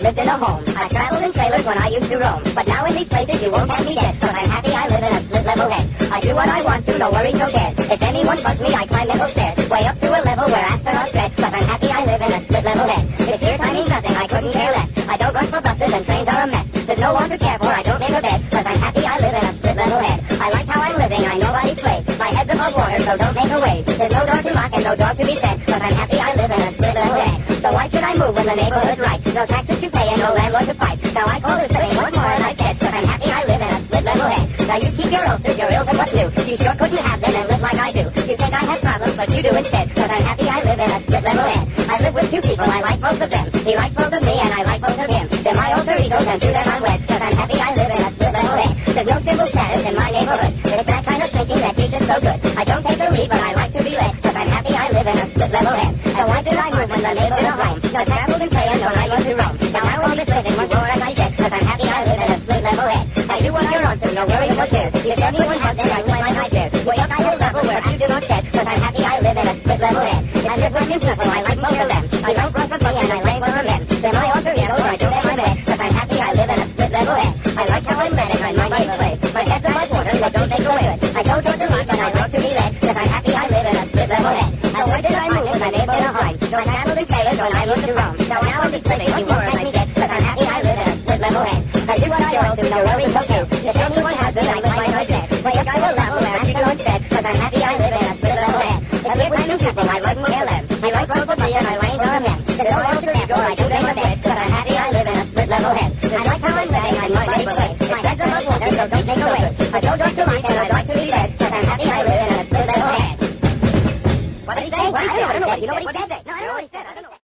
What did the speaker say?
lived in a home. I traveled in trailers when I used to roam. But now in these places you won't have me dead. Cause I'm happy I live in a split level head. I do what I want to, no worries, no cares. If anyone bugs me, I climb level stairs. Way up to a level where astronauts tread. Cause I'm happy I live in a split level head. If your time means nothing, I couldn't care less. I don't rush for buses and trains are a mess. There's no one to care for, I don't make a bed. Cause I'm happy I live in a split level head. I like how I'm living, I nobody's slave. My head's above water, so don't make a wave. There's no door to lock and no dog to be fed. Cause I'm happy I live in a split level head. So why should I move when the neighborhood's right? No taxes to pay and no landlord to fight. Now I call this silly once more as I said. Cause I'm happy I live in a split level head. Now you keep your ulcers, your ills and what's new. You sure couldn't have them and live like I do. You think I have problems, but you do instead. Cause I'm happy I live in a split level head. I live with two people, I like both of them. He likes both of me and I like both of him. They're my alter egos and to them I'm wed. Cause I'm happy I live in a split level head. There's no simple status in my neighborhood. It's that kind of thinking that keeps it so good. I don't take the lead, but I like to be led. Cause I'm happy I live in a split level head. So why did I move when the neighborhood home? No traveled in prayers when I used to roam. Now all this living once more as I said. Cause I'm happy I live in a split level head. I do what you're on to, no worries or cares. If anyone has it, I will find my stairs. Way up I will level where I do not shed. Cause I'm happy I live in a split level head. I live with new people, I like most of them. I don't run for money and I lay for them. They're my alter egos, I don't have my bed. Cause I'm happy I live in a split level head. I like how I'm led and I'm my slave. My head's above water, so don't make a way. I don't torture life, but I love to be led. Cause I'm happy I live in a split level head. So where did I move when I lived in a home? No traveled in trailers when I used to roam. So now I'm just living once more as I said. Cause I'm happy I live in a split level head. I do what I want to, no worries, no cares. If anyone has it, I will find my bed. Way up I will level where I should go instead. Cause I'm happy I live in a split level head. I live with new people, I like them. I like both of me and I like them. There's no alter ego, I do them a bed. Cause I'm happy I live in a split level head. I like how I'm living, I'm my way. My head's above water, so don't take away. I don't like to like and I like to be led. Cause I'm happy I live in a split level head. What did he say? What did he say? I don't know what he said. You know what he said? No, I don't know what he said. I don't know.